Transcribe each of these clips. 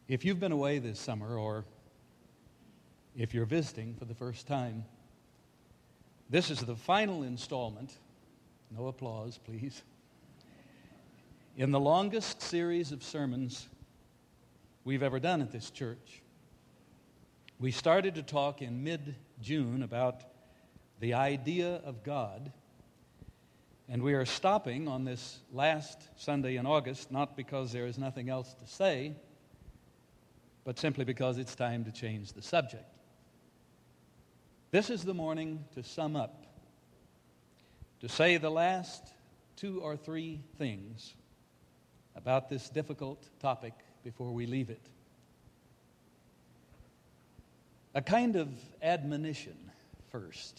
If you've been away this summer, or if you're visiting for the first time, this is the final installment, no applause please, in the longest series of sermons we've ever done at this church. We started to talk in mid-June about the idea of God, and we are stopping on this last Sunday in August, not because there is nothing else to say, but simply because it's time to change the subject. This is the morning to sum up, to say the last 2 or 3 things about this difficult topic before we leave it. A kind of admonition first.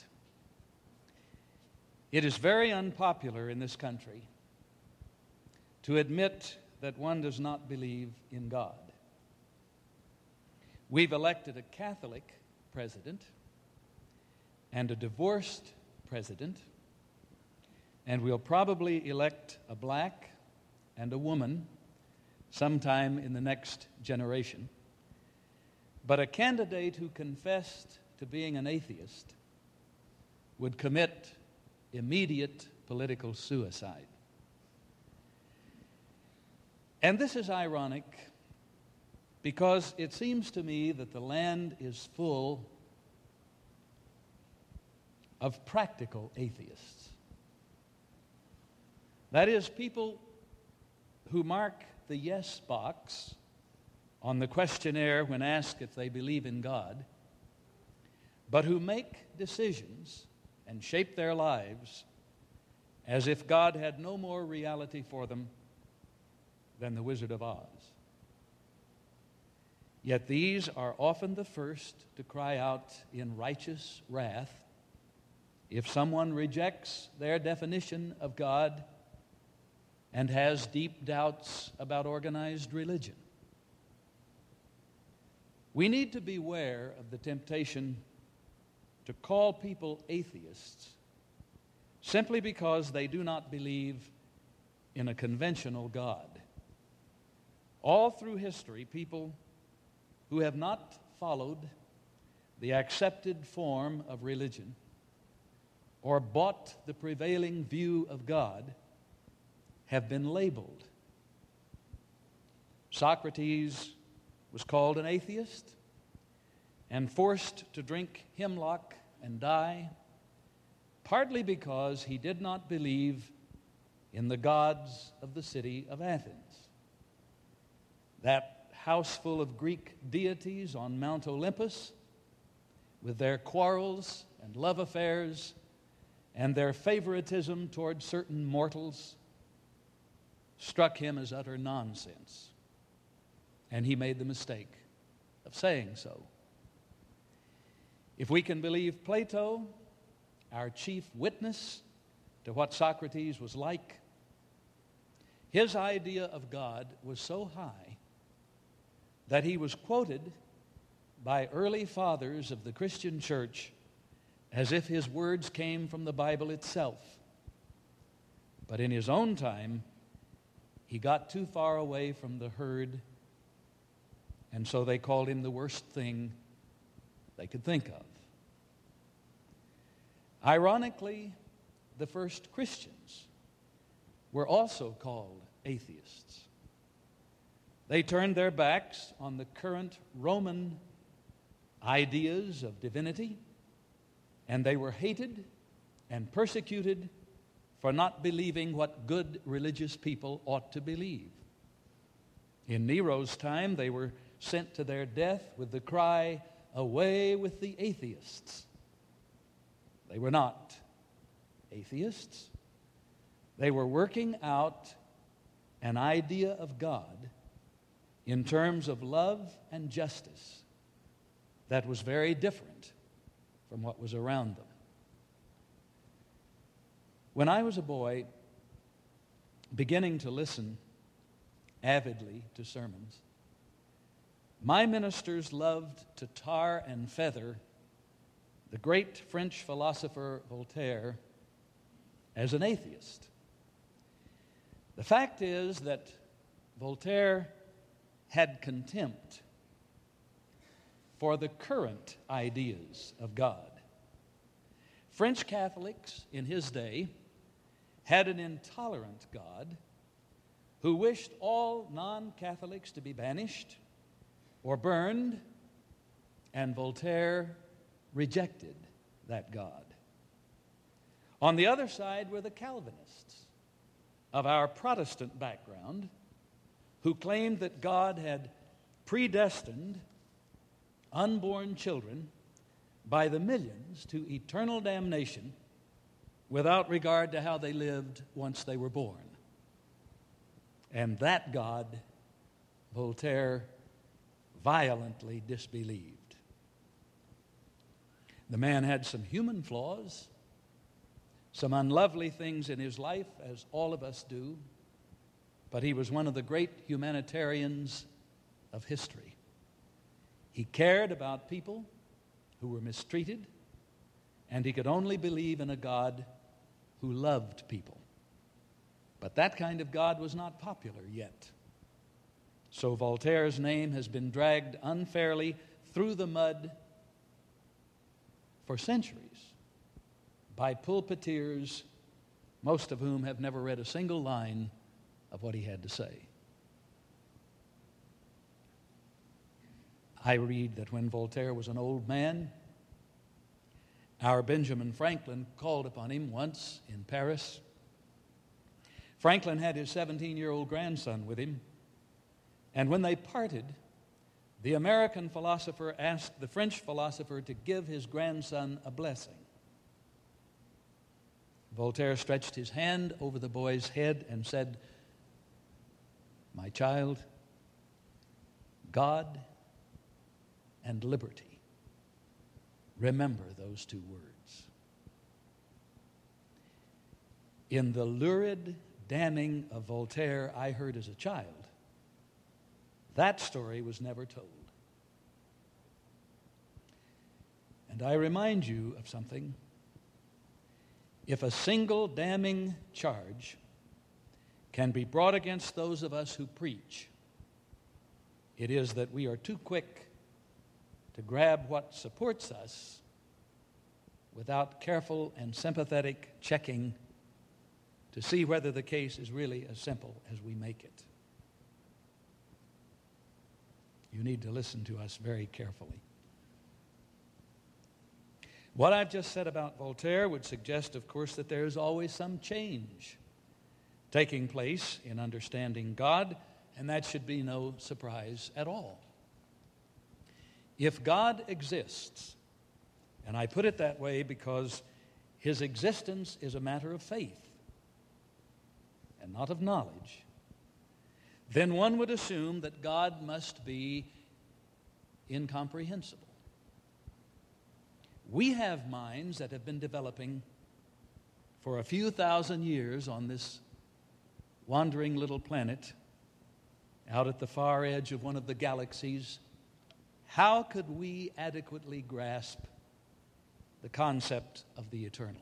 It is very unpopular in this country to admit that one does not believe in God. We've elected a Catholic president and a divorced president, and we'll probably elect a black and a woman sometime in the next generation. But a candidate who confessed to being an atheist would commit immediate political suicide. And this is ironic because it seems to me that the land is full of practical atheists. That is, people who mark the yes box on the questionnaire when asked if they believe in God, but who make decisions and shape their lives as if God had no more reality for them than the Wizard of Oz. Yet these are often the first to cry out in righteous wrath if someone rejects their definition of God and has deep doubts about organized religion. We need to beware of the temptation to call people atheists simply because they do not believe in a conventional God. All through history, people who have not followed the accepted form of religion or bought the prevailing view of God have been labeled. Socrates was called an atheist and forced to drink hemlock and die, partly because he did not believe in the gods of the city of Athens. That house full of Greek deities on Mount Olympus, with their quarrels and love affairs and their favoritism toward certain mortals, struck him as utter nonsense, and he made the mistake of saying so. If we can believe Plato, our chief witness to what Socrates was like, his idea of God was so high that he was quoted by early fathers of the Christian church as if his words came from the Bible itself. But in his own time, he got too far away from the herd, and so they called him the worst thing they could think of. Ironically, the first Christians were also called atheists. They turned their backs on the current Roman ideas of divinity, and they were hated and persecuted for not believing what good religious people ought to believe. In Nero's time, they were sent to their death with the cry, "Away with the atheists." They were not atheists. They were working out an idea of God in terms of love and justice that was very different from what was around them. When I was a boy, beginning to listen avidly to sermons, my ministers loved to tar and feather the great French philosopher Voltaire as an atheist. The fact is that Voltaire had contempt for the current ideas of God. French Catholics in his day had an intolerant God who wished all non-Catholics to be banished or burned, and Voltaire rejected that God. On the other side were the Calvinists of our Protestant background who claimed that God had predestined unborn children by the millions to eternal damnation without regard to how they lived once they were born. And that God, Voltaire violently disbelieved. The man had some human flaws, some unlovely things in his life, as all of us do, but he was one of the great humanitarians of history. He cared about people who were mistreated, and he could only believe in a God who loved people. But that kind of God was not popular yet. So Voltaire's name has been dragged unfairly through the mud for centuries by pulpiteers, most of whom have never read a single line of what he had to say. I read that when Voltaire was an old man, our Benjamin Franklin called upon him once in Paris. Franklin had his 17-year-old grandson with him, and when they parted, the American philosopher asked the French philosopher to give his grandson a blessing. Voltaire stretched his hand over the boy's head and said, "My child, God and liberty. Remember those two words." In the lurid damning of Voltaire I heard as a child, that story was never told. And I remind you of something. If a single damning charge can be brought against those of us who preach, it is that we are too quick to grab what supports us without careful and sympathetic checking to see whether the case is really as simple as we make it. You need to listen to us very carefully. What I've just said about Voltaire would suggest, of course, that there is always some change taking place in understanding God, and that should be no surprise at all. If God exists, and I put it that way because his existence is a matter of faith and not of knowledge, then one would assume that God must be incomprehensible. We have minds that have been developing for a few thousand years on this wandering little planet out at the far edge of one of the galaxies. How could we adequately grasp the concept of the eternal?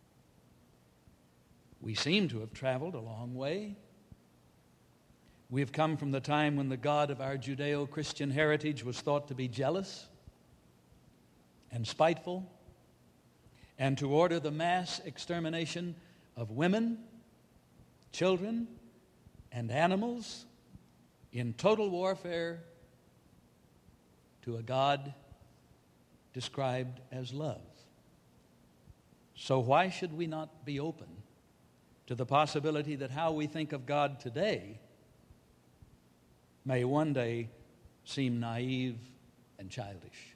We seem to have traveled a long way. We've come from the time when the God of our Judeo-Christian heritage was thought to be jealous and spiteful, and to order the mass extermination of women, children, and animals in total warfare to a God described as love. So why should we not be open to the possibility that how we think of God today may one day seem naive and childish?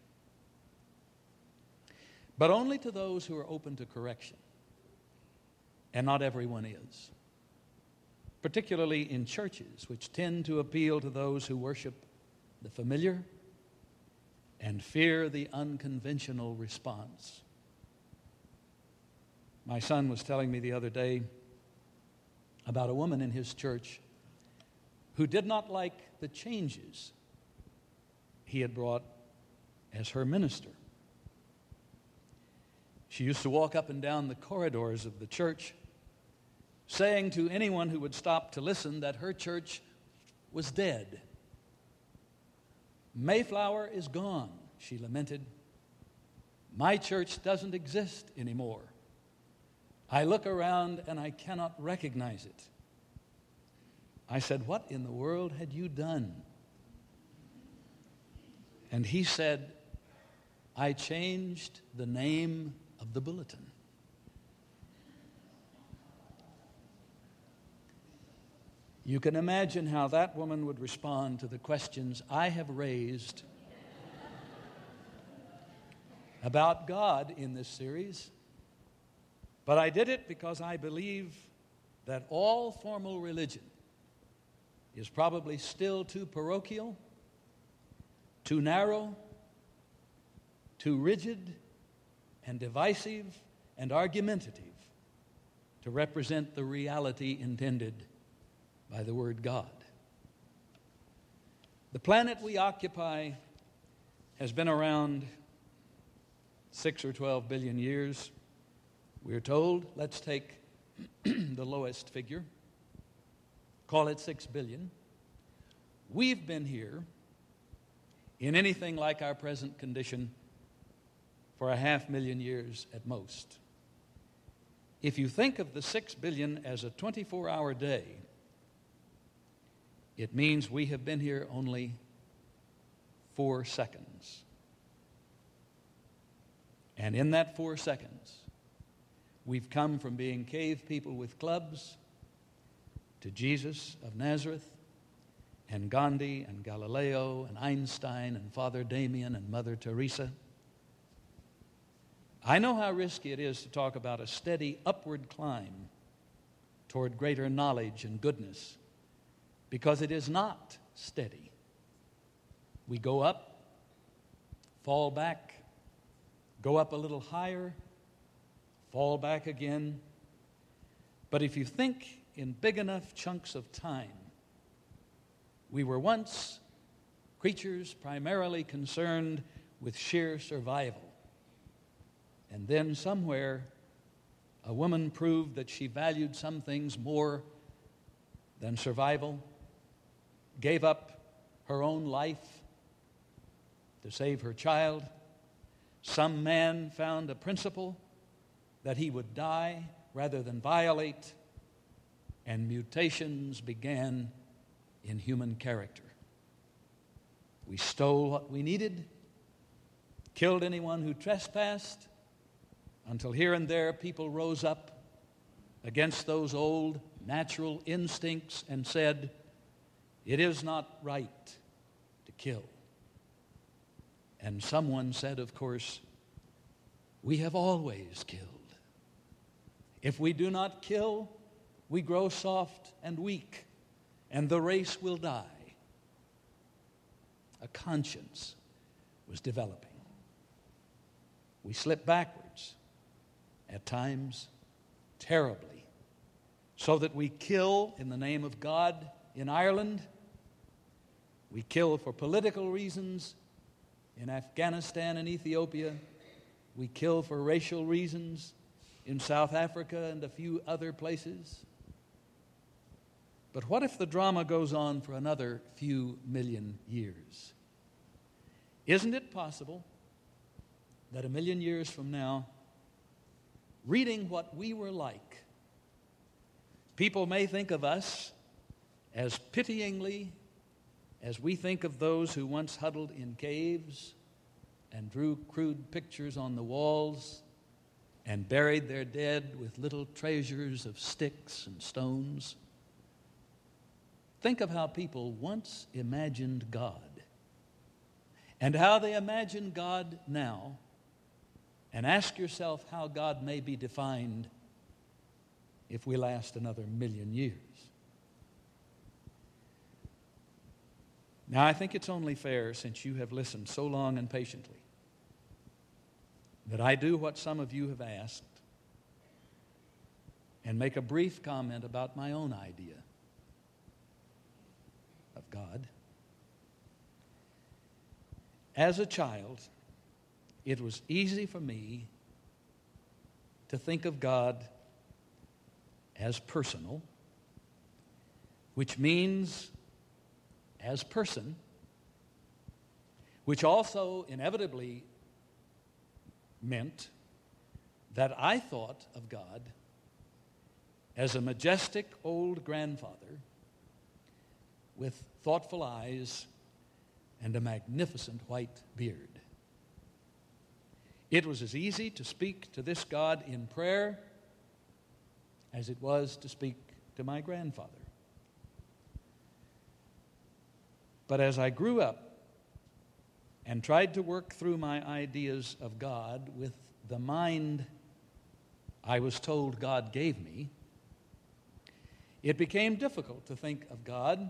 But only to those who are open to correction, and not everyone is. Particularly in churches, which tend to appeal to those who worship the familiar and fear the unconventional response. My son was telling me the other day about a woman in his church who did not like the changes he had brought as her minister. She used to walk up and down the corridors of the church saying to anyone who would stop to listen that her church was dead Mayflower is gone, she lamented. My church doesn't exist anymore. I look around and I cannot recognize it. I said, what in the world had you done? And he said, I changed the name of the bulletin. You can imagine how that woman would respond to the questions I have raised about God in this series. But I did it because I believe that all formal religion is probably still too parochial, too narrow, too rigid and divisive and argumentative to represent the reality intended by the word God. The planet we occupy has been around 6 or 12 billion years. We're told, let's take the lowest figure, call it 6 billion. We've been here in anything like our present condition for 500,000 years at most. If you think of the 6 billion as a 24-hour day, it means we have been here only 4 seconds. And in that 4 seconds, we've come from being cave people with clubs to Jesus of Nazareth and Gandhi and Galileo and Einstein and Father Damien and Mother Teresa. I know how risky it is to talk about a steady upward climb toward greater knowledge and goodness, because it is not steady. We go up, fall back, go up a little higher, fall back again. But if you think in big enough chunks of time, we were once creatures primarily concerned with sheer survival. And then somewhere, a woman proved that she valued some things more than survival, gave up her own life to save her child. Some man found a principle that he would die rather than violate, and mutations began in human character. We stole what we needed, killed anyone who trespassed, until here and there people rose up against those old natural instincts and said, it is not right to kill. And someone said, of course, we have always killed. If we do not kill, we grow soft and weak, and the race will die. A conscience was developing. We slipped backwards, at times terribly, so that we kill in the name of God in Ireland. We kill for political reasons in Afghanistan and Ethiopia. We kill for racial reasons in South Africa and a few other places. But what if the drama goes on for another few million years? Isn't it possible that 1,000,000 years from now, reading what we were like, people may think of us as pityingly as we think of those who once huddled in caves and drew crude pictures on the walls and buried their dead with little treasures of sticks and stones. Think of how people once imagined God and how they imagine God now, and ask yourself how God may be defined if we last another 1,000,000 years. Now, I think it's only fair, since you have listened so long and patiently, that I do what some of you have asked and make a brief comment about my own idea of God. As a child, it was easy for me to think of God as personal, which means, as person, which also inevitably meant that I thought of God as a majestic old grandfather with thoughtful eyes and a magnificent white beard. It was as easy to speak to this God in prayer as it was to speak to my grandfather. But as I grew up and tried to work through my ideas of God with the mind I was told God gave me, it became difficult to think of God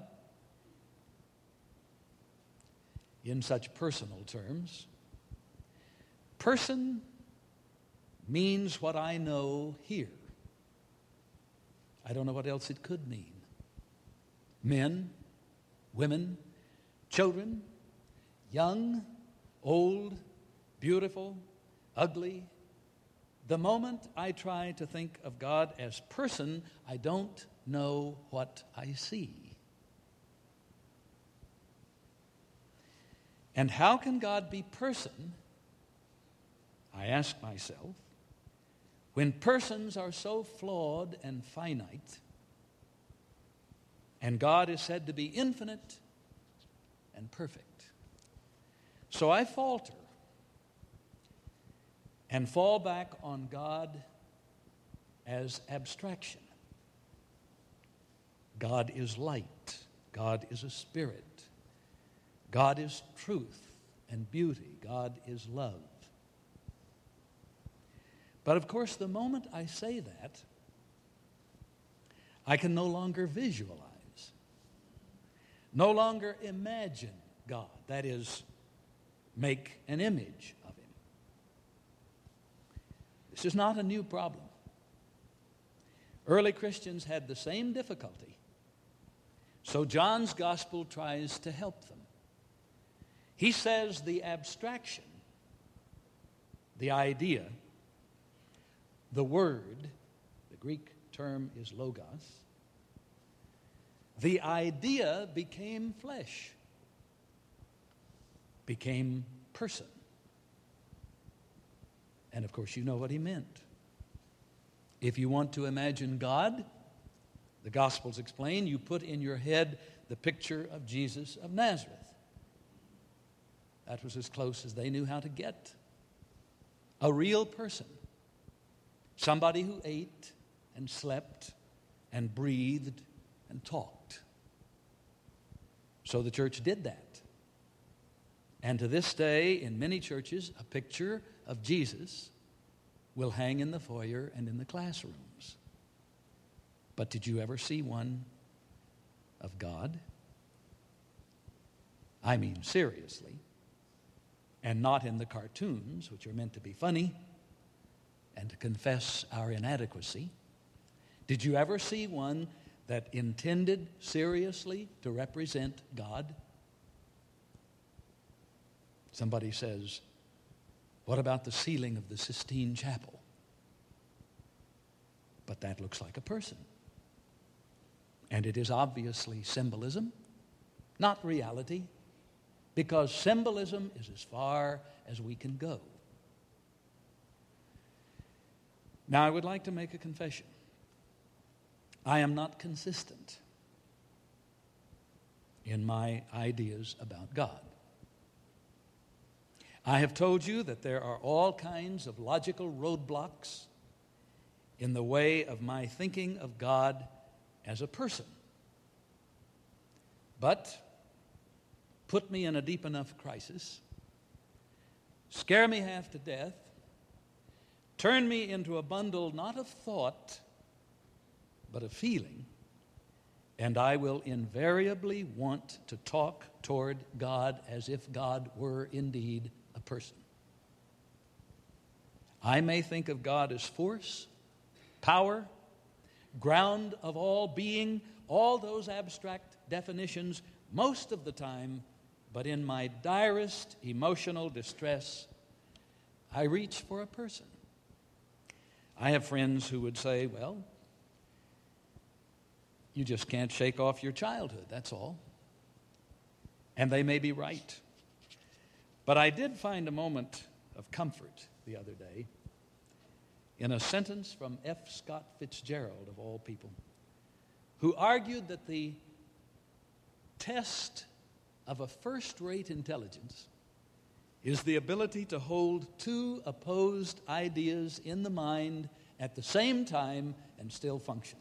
in such personal terms. Person means what I know here. I don't know what else it could mean. Men, women, children, young, old, beautiful, ugly. The moment I try to think of God as person, I don't know what I see. And how can God be person, I ask myself, when persons are so flawed and finite, and God is said to be infinite and perfect? So I falter and fall back on God as abstraction. God is light. God is a spirit. God is truth and beauty. God is love. But of course, the moment I say that, I can no longer visualize, no longer imagine God. That is, make an image of Him. This is not a new problem. Early Christians had the same difficulty. So John's gospel tries to help them. He says the abstraction, the idea, the word, the Greek term is logos, the idea became flesh, became person. And of course, you know what he meant. If you want to imagine God, the Gospels explain, you put in your head the picture of Jesus of Nazareth. That was as close as they knew how to get. A real person. Somebody who ate and slept and breathed and talked. So the church did that. And to this day, in many churches, a picture of Jesus will hang in the foyer and in the classrooms. But did you ever see one of God? I mean, seriously. And not in the cartoons, which are meant to be funny and to confess our inadequacy. Did you ever see one that intended seriously to represent God? Somebody says, what about the ceiling of the Sistine Chapel? But that looks like a person. And it is obviously symbolism, not reality, because symbolism is as far as we can go. Now, I would like to make a confession. I am not consistent in my ideas about God. I have told you that there are all kinds of logical roadblocks in the way of my thinking of God as a person. But put me in a deep enough crisis, scare me half to death, turn me into a bundle not of thought, but of feeling, and I will invariably want to talk toward God as if God were indeed a person. I may think of God as force, power, ground of all being, all those abstract definitions most of the time, but in my direst emotional distress, I reach for a person. I have friends who would say, well, you just can't shake off your childhood, that's all. And they may be right. But I did find a moment of comfort the other day in a sentence from F. Scott Fitzgerald, of all people, who argued that the test of a first-rate intelligence is the ability to hold two opposed ideas in the mind at the same time and still function.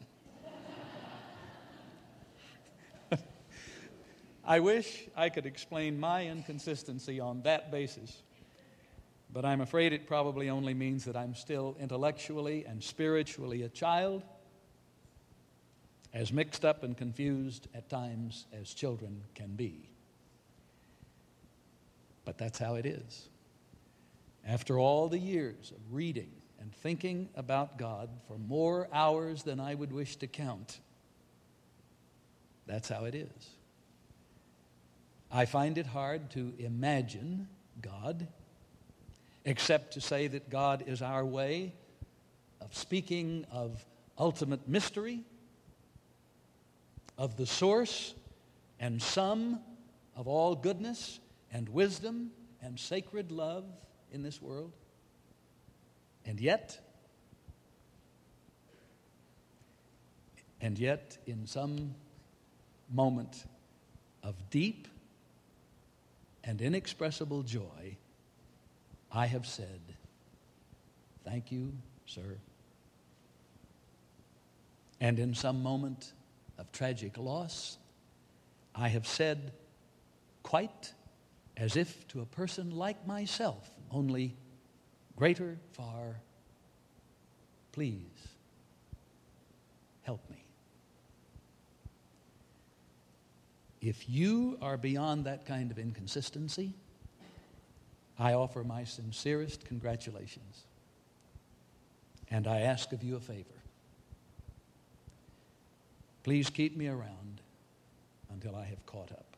I wish I could explain my inconsistency on that basis, but I'm afraid it probably only means that I'm still intellectually and spiritually a child, as mixed up and confused at times as children can be. But that's how it is. After all the years of reading and thinking about God for more hours than I would wish to count, that's how it is. I find it hard to imagine God, except to say that God is our way of speaking of ultimate mystery, of the source and sum of all goodness and wisdom and sacred love in this world. And yet, in some moment of deep and inexpressible joy, I have said, "Thank you, sir." And in some moment of tragic loss, I have said, quite as if to a person like myself, only greater far, "Please, help me." If you are beyond that kind of inconsistency, I offer my sincerest congratulations. And I ask of you a favor. Please keep me around until I have caught up.